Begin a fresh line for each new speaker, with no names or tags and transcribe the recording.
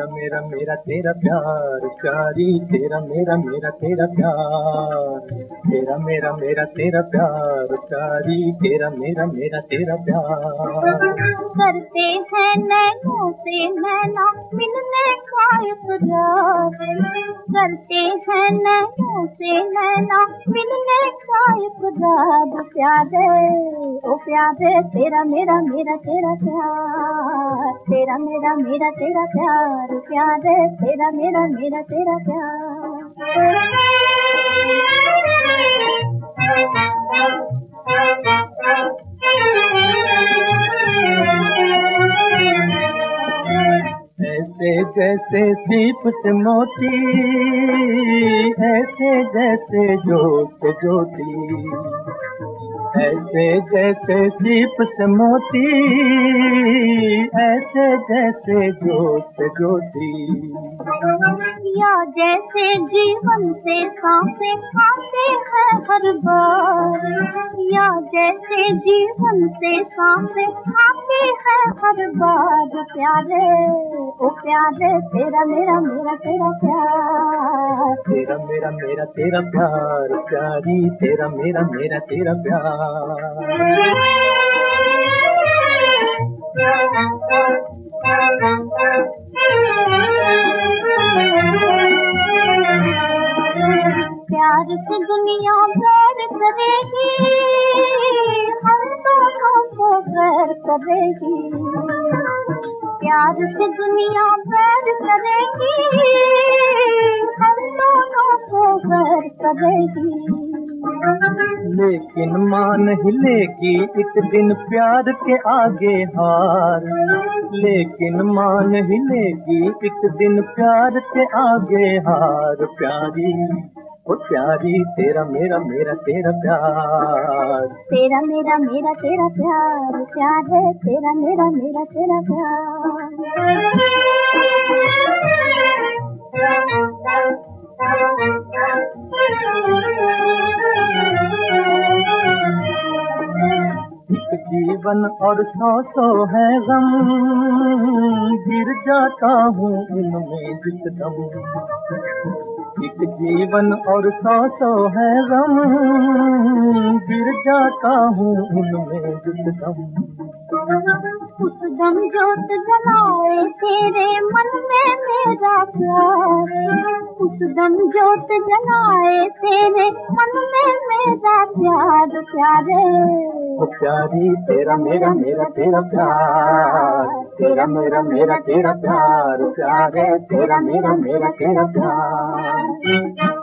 मेरा मेरा तेरा प्यार प्यारी, तेरा मेरा मेरा तेरा प्यार, तेरा मेरा मेरा तेरा प्यार प्यारी, तेरा मेरा मेरा तेरा प्यार।
करते हैं नैनों से नैना मिलने का इकरार, करते हैं नैनों से नैना मिलने का इकरार। प्यारे ओ प्यारे, तेरा मेरा मेरा तेरा प्यार, तेरा मेरा मेरा तेरा प्यार प्यारे, तेरा मेरा मेरा तेरा प्यार।
ऐसे जैसे सीप से मोती, ऐसे जैसे जोत ज्योति, ऐसे जैसे सीप से मोती, ऐसे जैसे जोत ज्योति।
या जैसे जीवन से सांसें आते हैं हर बार, या जैसे जीवन से सांसें आते हैं हर बार। प्यारे ओ प्यारे, तेरा मेरा मेरा तेरा प्यार,
तेरा मेरा मेरा तेरा प्यार प्यारी, तेरा मेरा मेरा तेरा प्यार।
प्यार से दुनिया प्यार करेगी, हम दोनों को प्यार करेगी। प्यार से दुनिया प्यार करेगी, हम दोनों को प्यार करेगी।
लेकिन मान हिलेगी एक दिन प्यार के आगे हार, लेकिन मान हिलेगी एक दिन प्यार के आगे हार। प्यारी ओ प्यारी, तेरा मेरा मेरा तेरा प्यार,
तेरा मेरा मेरा तेरा प्यार प्यार है, तेरा मेरा मेरा तेरा प्यार।
एक जीवन और सौ है गम, गिर जाता हूँ उनमें जिस दम। एक जीवन और सौ है गम, गिर जाता हूँ उनमें जिस दम।
उस दम जोत जलाए तेरे मन में मेरा प्यार, उस दम जोत जलाए तेरे मन में मेरा प्यार। प्यारे
ओ प्यारी, तेरा मेरा मेरा तेरा प्यार, तेरा मेरा मेरा तेरा प्यार प्यारे, तेरा मेरा मेरा तेरा प्यार।